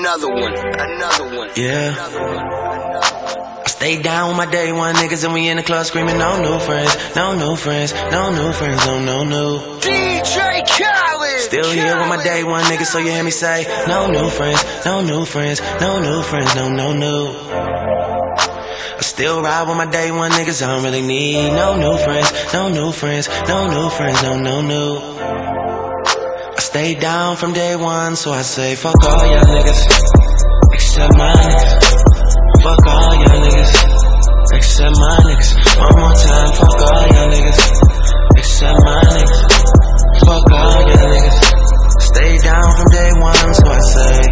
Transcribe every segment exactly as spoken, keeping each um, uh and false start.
another one, another one. Yeah. I stay down with my day one niggas and we in the club screaming, no new friends, no new friends, no new friends, no, no, no. D J Khaled. Still here with my day one niggas, so you hear me say, no new friends, no new friends, no new friends, no, no, no. I still ride with my day one niggas, I don't really need no new friends, no new friends, no new friends, no, no, no. I stay down from day one, so I say fuck all y'all niggas, except my niggas. Fuck all y'all niggas, except my niggas. One more time, fuck all y'all niggas, except my niggas. Fuck all y'all niggas. Stay down from day one, so I say.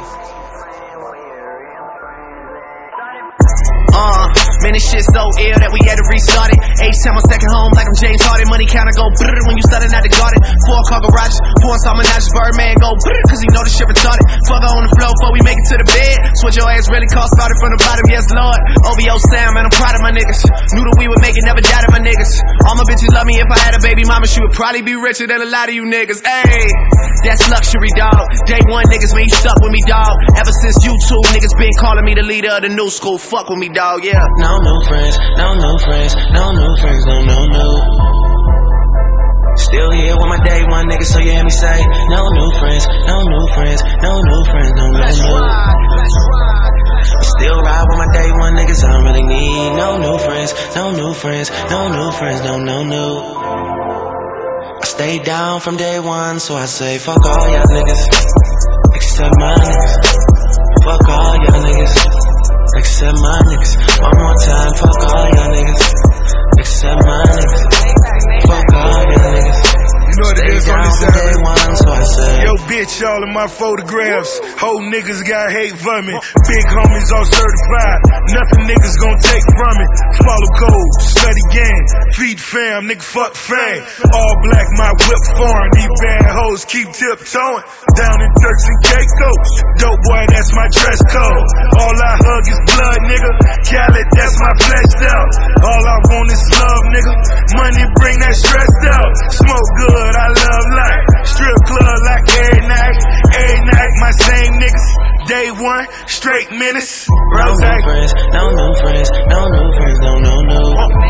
Uh, man, this shit so ill that we had to restart it. Each time I'm stacking home like I'm James Harden. Money counter go brrr when you starting out the garden. Four car garages, pouring some menages. Birdman go brrr cause he know this shit retarded. Fuck her on the floor before we make it to the bed. Switch your ass really cost started from the bottom, yes lord. O V O Sam, man, I'm proud of my niggas. Knew that we would make it, never doubted my niggas. All my bitches love me, if I had a baby mama, she would probably be richer than a lot of you niggas. Ayy, that's luxury, dog. Day one niggas, man, you stuck with me, dog. Ever since you two niggas been calling me the leader of the new school. Fuck with me, dog, yeah. No new friends, no new friends, no new friends, no, no, no. Still here with my day one niggas, so you hear me say, no new friends, no new friends, no new friends, no, no, no. Still ride with my day one niggas, I don't really need no new friends, no new friends, no new friends, no, no, no. I stay down from day one, so I say fuck all y'all niggas, except my niggas. Fuck all y'all niggas, except my niggas. One more time, fuck all y'all niggas, except my niggas. Fuck all y'all niggas. You know what it is on this side? Day one, so I say. Yo, bitch, all in my photographs. Whole niggas got hate for me. Big homies all certified. Nothing niggas gon' take from it. Follow code, study game, feed fam, nigga fuck fame. All black, my whip foreign. These bad hoes keep tiptoeing. Down in Turks and Caicos. Dope boy, that's my dress code. All I hug is blood, nigga. Khaled, that's my fleshed out. All I want is love, nigga. Money bring that stress out. Smoke good, I love life. Strip club like every night. Every night, my same niggas. Day one, straight menace. No new friends, no new friends, no new friends, no, no, no.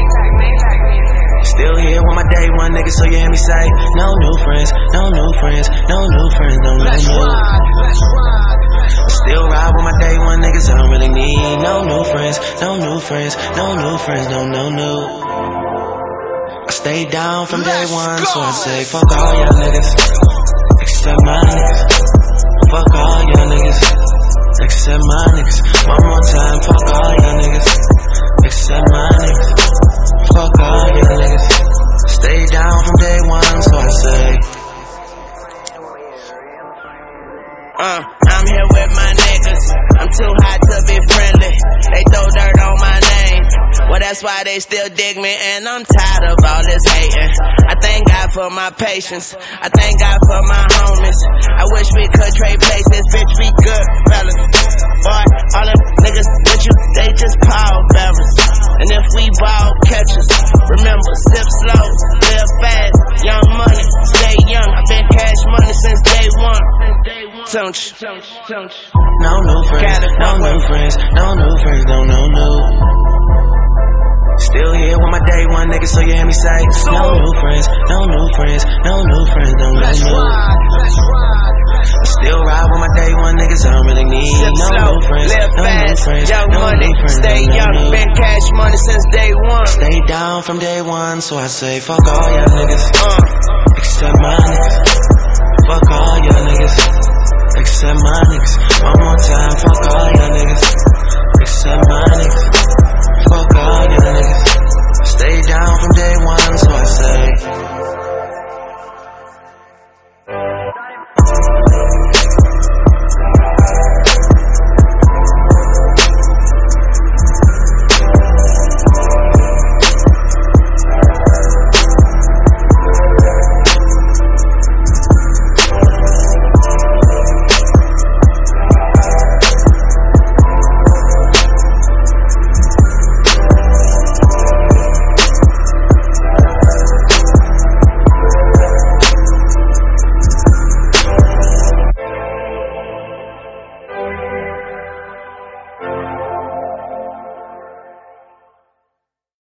Still here with my day one niggas, so you hear me say, no new friends, no new friends, no new friends, no, no, no. Still ride with my day one niggas, I don't really need no new friends, no new friends, no new friends, no, no, no. I stay down from day one, so I say fuck all y'all niggas, except my niggas. Fuck all y'all niggas, except my niggas. One more time, fuck all y'all niggas, except my niggas. Fuck all y'all niggas. Stay down from day one, so I say. Uh, I'm here with my niggas. I'm too hot to be friendly. They throw dirt on my name. Well, that's why they still dig me, and I'm tired of all this hating. I thank God for my patience. I thank God for my homies. I wish we could trade places, bitch, we good fellas. Boy, all them niggas with you, they just power fellas. And if we ball catchers, remember, sip slow, live fast, young money, stay young. I've been cash money since day one. Don't you? No new friends, no new friends, no new friends, no, no, no. Still here with my day one niggas, so you hear me say, no new friends, no new friends, no new friends, no, no, no. Still ride with my day one niggas, I don't really need no new friends, no new friends, young no money, new friends, stay no, young, no, no. been cash money since day one. Stay down from day one, so I say fuck all y'all niggas, Uh, except my niggas. Fuck all y'all niggas.